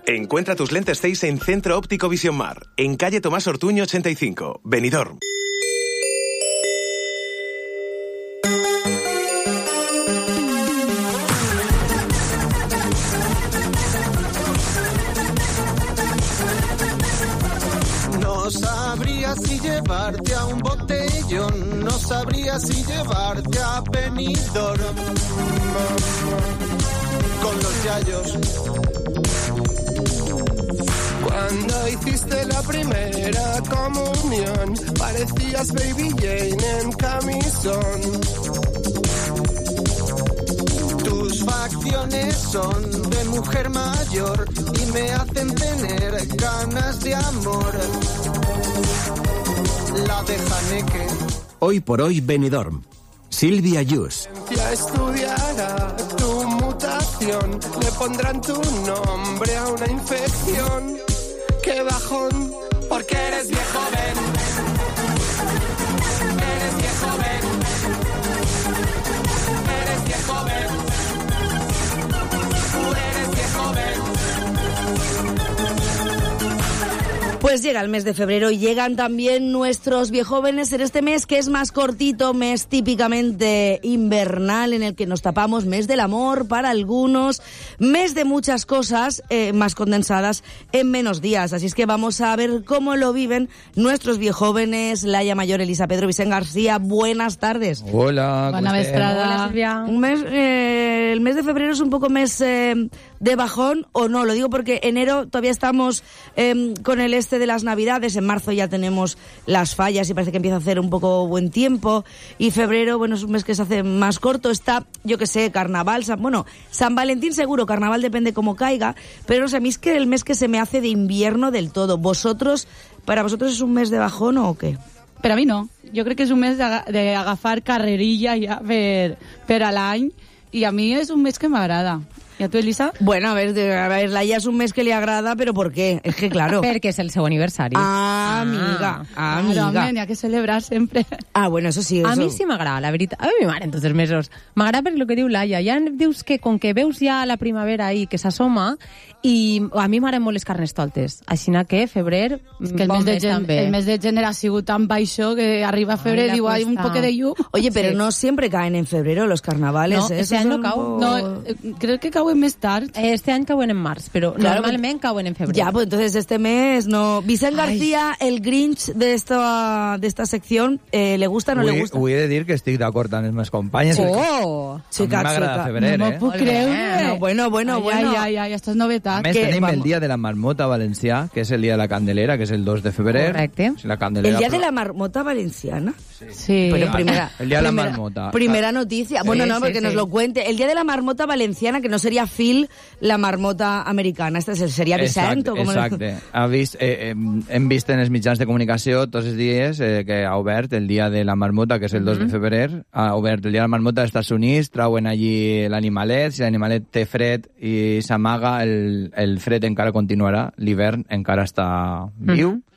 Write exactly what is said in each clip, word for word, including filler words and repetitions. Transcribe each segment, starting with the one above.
Encuentra tus lentes Zeiss en Centro Óptico Visión Mar, en calle Tomás Ortuño ochenta y cinco, Benidorm. No sabría si llevarte a un botellón, no sabría si llevarte a Benidorm con los yayos. Cuando hiciste la primera comunión, parecías Baby Jane en camisón. Tus facciones son de mujer mayor y me hacen tener ganas de amor. La de Haneke. Hoy por hoy Benidorm. Silvia Yus. Ya estudiará tu mutación, le pondrán tu nombre a una infección. ¡Qué bajón! Porque eres viejo, ven. Eres viejo, ven. Eres viejo, ven. Tú eres viejo, ven. Pues llega el mes de febrero y llegan también nuestros viejóvenes en este mes que es más cortito, mes típicamente invernal en el que nos tapamos, mes del amor para algunos, mes de muchas cosas eh, más condensadas en menos días. Así es que vamos a ver cómo lo viven nuestros viejóvenes. Laia Mayor, Elisa Pedro, Vicent García, buenas tardes. Hola, buena vesprada. Hola, Silvia. Un mes, eh, el mes de febrero es un poco mes eh, de bajón, o no, lo digo porque enero todavía estamos eh, con el este de las Navidades, en marzo ya tenemos las fallas y parece que empieza a hacer un poco buen tiempo, y febrero, bueno, es un mes que se hace más corto, está, yo que sé, carnaval, San, bueno, San Valentín seguro, carnaval depende cómo caiga, pero no sé, a mí es que el mes que se me hace de invierno del todo. ¿Vosotros, para vosotros es un mes de bajón o qué? Per a mi no, jo crec que és un mes d'agafar carrerilla ja per, per a l'any, i a mi és un mes que m'agrada. ¿Y a tú, Elisa? Bueno, a ver, a ver, Laia es un mes que le agrada, pero ¿por qué? Es que claro. Perquè és el seu aniversari. Ah, amiga, ah, amiga. Claro, hi ha que celebrar sempre. Ah, bueno, eso sí. Eso. A mi sí m'agrada, la veritat. A mi m'agrada en tots els mesos. M'agrada per lo que diu Laia. Ja dius que, com que veus ja la primavera ahí que s'assoma, i a mi m'agraden molt les carnestoltes. Així que febrer, és que el mes, de gen, el mes de gener ha sigut tan baixo que arriba febrer i diu, hay un poco de llum. Oye, pero sí. No siempre caen en febrero los carnavales. No, ¿eh? este any no cau. No, creo que cauen més tard. Este any cauen en març, però claro, normalment cauen en febrer. Ya, pues entonces este mes no. Vicent García, el Grinch de esta, de esta sección, eh, ¿le gusta o no Vull, le gusta? Ho he de dir que estic d'acord amb les meves companyes. Oh! Xica, a mi m'agrada xica. febrer, no eh? puc creure. No, bueno, bueno, ai, bueno. Ai, ai, ai, esto és novetat. A més, que, tenim vamos. el dia de la marmota valencià, que és el dia de la Candelera, que és el dos de febrer. Correcte. La Candelera El día de la marmota valenciana. Sí. sí. Pero primera, el día de la primera, marmota. Primera noticia. Bueno, Sí, no, sí, porque sí. nos lo cuente. El día de la marmota valenciana, que no sería Phil, la marmota americana. Este sería Vicent. Exacte, exacte. Ha vist, eh, eh, hem vist en els mitjans de comunicació tots els dies eh, que ha obert el dia de la marmota, que és el dos de febrer. Ha obert el dia de la marmota als Estats Units, trauen allí l'animalet, si l'animalet té fred i s'amaga, el, el fred encara continuarà, l'hivern encara està viu. Mm.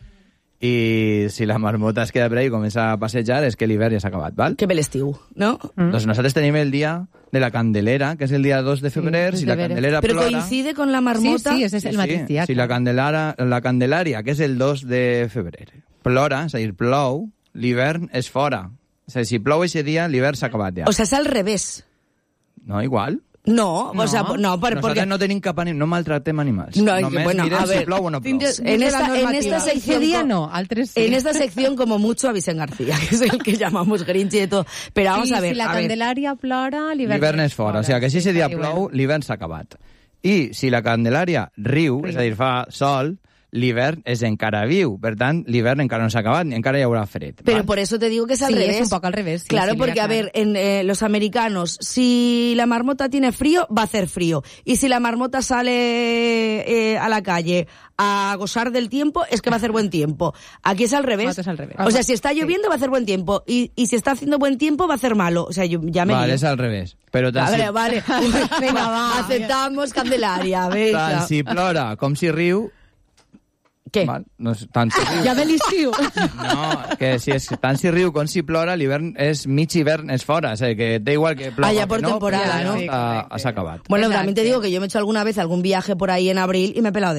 I si la marmota es queda per ahí i comença a passejar, és que l'hivern ja s'ha acabat, val? Que bel estiu, ¿no? Mm. Doncs nosaltres tenim el dia de la Candelera, que és el dia dos de febrer, Sí, si la de Candelera Pero plora... coincide con la marmota. Sí, sí, ese és el mateix dia. Si la Candelara, la Candelaria, que és el dos de febrer, plora, és a dir, plou, l'hivern és fora. És a dir, si plou aquest dia, l'hivern s'ha acabat ja. O sea, es al revés. No, igual. No, No. o sea, no, por, Nosaltres porque... no tenim cap animal, no maltratem animals. No, Només bueno, mirem a ver, si plou o no plou. tindres- En esta, en esta normativa. sección... Ese día co- no, altres sí. En esta sección, como mucho, a Vicent García, que es el que llamamos Grinch y de todo. Pero vamos I a ver, si la a ver. Candelària plora, l'hivern L'hivern és fora. O sigui que si ese dia sí, plou, l'hivern s'ha acabat. I si la Candelària riu, és a dir, fa sol, l'hivern és encara viu. Per tant, l'hivern encara no s'ha acabat, ni encara hi haurà fred. Pero val? por eso te digo que es al Sí, revés. es un poco al revés, sí, claro, sí, porque, mira, a claro. ver, en eh, los americanos, si la marmota tiene frío, va a hacer frío. Y si la marmota sale eh, a la calle a gozar del tiempo, es que va a hacer buen tiempo. Aquí es al revés. Nosotros al revés. O sea, si está lloviendo, va a hacer buen tiempo. Y, y si está haciendo buen tiempo, va a hacer malo. O sea, yo ya me Vale, lío. és al revés. Però tant, Vale, si, vale. Venga, va. Aceptamos Candelaria. tant Venga. si plora com si riu, ¿Qué? val? No, és- tant si riu... Ja ve l'estiu. No, que si és tant si riu com si plora, l'hivern és mig hivern, és fora. O sigui, que da igual que plora Ah, ya que por no, temporada, però ¿no? ja està- s'ha acabat. Bueno, Exacto. también te digo que yo me he hecho alguna vez algún viaje por ahí en abril y me he pelado de